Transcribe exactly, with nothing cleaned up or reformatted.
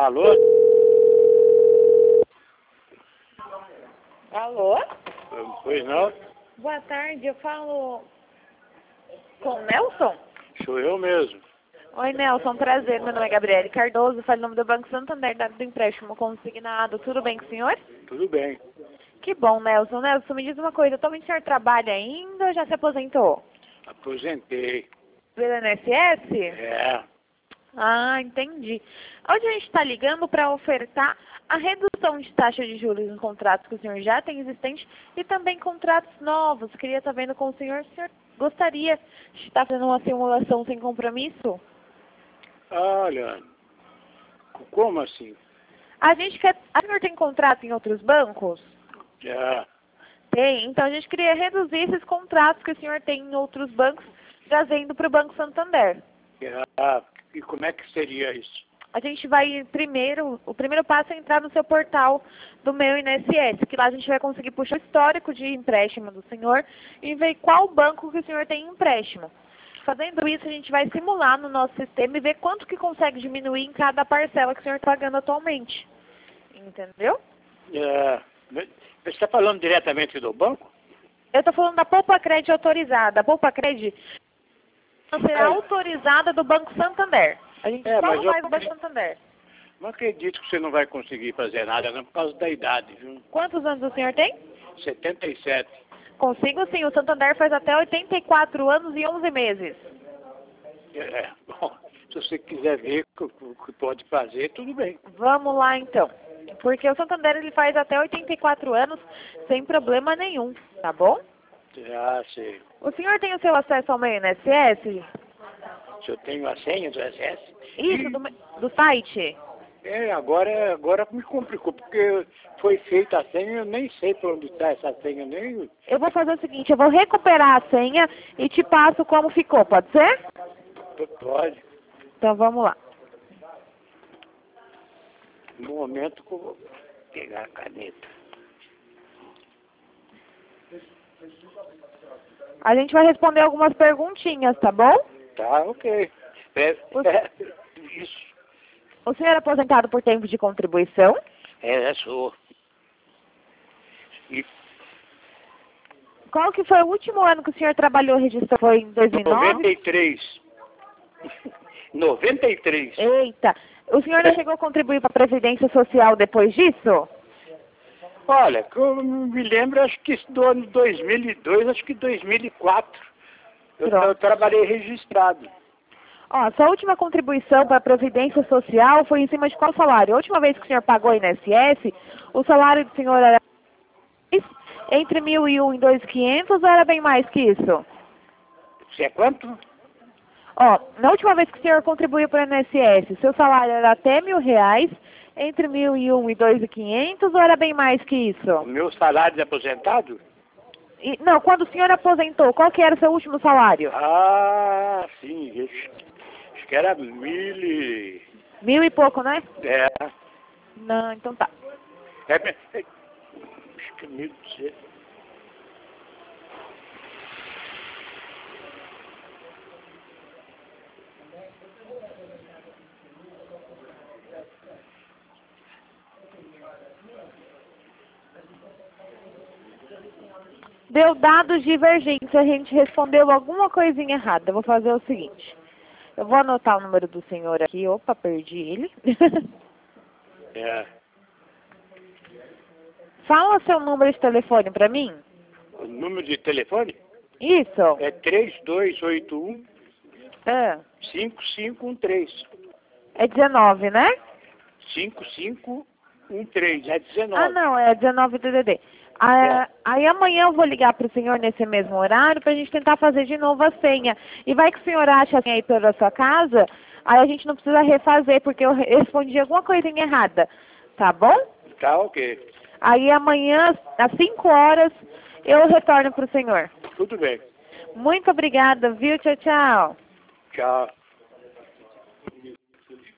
Alô? Alô? Pois não? Boa tarde, eu falo com o Nelson? Sou eu mesmo. Oi, Nelson, prazer. Meu nome é Gabriele Cardoso, falo em nome do Banco Santander, do empréstimo consignado. Tudo bem com o senhor? Tudo bem. Que bom, Nelson. Nelson, me diz uma coisa, atualmente o senhor trabalha ainda ou já se aposentou? Aposentei. Pelo I N S S? É. Ah, entendi. Hoje a gente está ligando para ofertar a redução de taxa de juros em contratos que o senhor já tem existente e também contratos novos. Queria estar vendo com o senhor, o senhor gostaria de estar fazendo uma simulação sem compromisso? Olha, como assim? A gente quer... A senhor tem contrato em outros bancos? Já. Tem. Então a gente queria reduzir esses contratos que o senhor tem em outros bancos, trazendo para o Banco Santander. Já. E como é que seria isso? A gente vai primeiro, o primeiro passo é entrar no seu portal do meu I N S S, que lá a gente vai conseguir puxar o histórico de empréstimo do senhor e ver qual banco que o senhor tem empréstimo. Fazendo isso, a gente vai simular no nosso sistema e ver quanto que consegue diminuir em cada parcela que o senhor está pagando atualmente. Entendeu? É. Você está falando diretamente do banco? Eu estou falando da Poupa Cred autorizada. A Poupa Cred será É. autorizada do Banco Santander. A gente É, só mas não eu- vai do Banco Santander. Não acredito que você não vai conseguir fazer nada, não, por causa da idade, viu? Quantos anos o senhor tem? setenta e sete. Consigo sim, o Santander faz até oitenta e quatro anos e onze meses. É. Bom, se você quiser ver o que- o que pode fazer, tudo bem. Vamos lá então. Porque o Santander ele faz até oitenta e quatro anos sem problema nenhum, tá bom? Já sei. O senhor tem o seu acesso ao meu I N S S? Se eu tenho a senha do S S? Isso, do, me- do site? É, agora, agora me complicou, porque foi feita a senha, eu nem sei para onde está essa senha, nem... Eu vou fazer o seguinte, eu vou recuperar a senha e te passo como ficou, pode ser? Pode. Então vamos lá. No momento que eu vou pegar a caneta. A gente vai responder algumas perguntinhas, tá bom? Tá, ok. É, O- é, isso. O senhor é aposentado por tempo de contribuição? É, é sua. E Qual que foi o último ano que o senhor trabalhou registrou? Foi em dois mil e nove? noventa e três. noventa e três. Eita, o senhor já chegou a contribuir para a Previdência Social depois disso? Olha, que eu me lembro, acho que do ano dois mil e dois, acho que dois mil e quatro. Eu, Pronto. eu trabalhei registrado. Ó, sua última contribuição para a Previdência Social foi em cima de qual salário? A última vez que o senhor pagou I N S S, o salário do senhor era entre mil e um e dois mil e quinhentos ou era bem mais que isso? Você é quanto? Ó, na última vez que o senhor contribuiu para o I N S S, seu salário era até mil reais, entre mil e um e dois mil e quinhentos ou era bem mais que O isso? meu salário de aposentado? E, não, quando o senhor aposentou, qual que era o seu último salário? Ah, sim. Acho, acho que era mil e... Mil e pouco, né? É. Não, então tá. É, é, acho que mil e duzentos. Deu dados divergentes, a gente respondeu alguma coisinha errada. Eu vou fazer o seguinte. Eu vou anotar o número do senhor aqui. Opa, perdi ele. É. Fala seu número de telefone pra mim. O número de telefone Isso. é três dois oito um, Ah, cinco cinco um três. é dezenove, né? cinco cinco um três, é dezenove. Ah, não, é dezenove D D D. Ah, aí amanhã eu vou ligar pro senhor nesse mesmo horário pra gente tentar fazer de novo a senha. E vai que o senhor acha a senha aí pela sua casa, aí a gente não precisa refazer, porque eu re- respondi alguma coisinha errada. Tá bom? Tá, ok. Aí amanhã, às cinco horas, eu retorno pro senhor. Tudo bem. Muito obrigada, viu? Tchau, tchau. Tchau.